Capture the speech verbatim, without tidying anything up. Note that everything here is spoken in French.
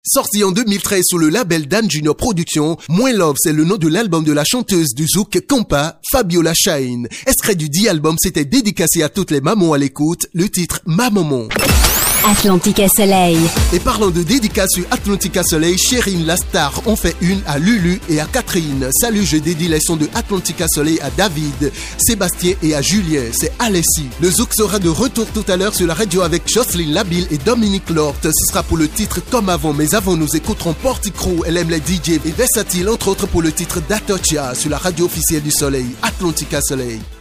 Sorti en deux mille treize sous le label Dan Junior Productions, Moins Love, c'est le nom de l'album de la chanteuse du zouk Compa, Fabiola Shine. Extrait du dit album, c'était dédicacé à toutes les mamans à l'écoute, le titre Ma Maman. Atlantica Soleil. Et parlant de dédicace sur Atlantica Soleil, Chérine la star en fait une à Lulu et à Catherine. Salut, je dédie les sons de Atlantica Soleil à David, Sébastien et à Julien. C'est Alessi. Le zouk sera de retour tout à l'heure sur la radio avec Jocelyne Labille et Dominique Lort. Ce sera pour le titre Comme Avant. Mais avant, nous écouterons Porty Crew, elle aime les D J et Versatile, entre autres pour le titre Datocha sur la radio officielle du Soleil, Atlantica Soleil.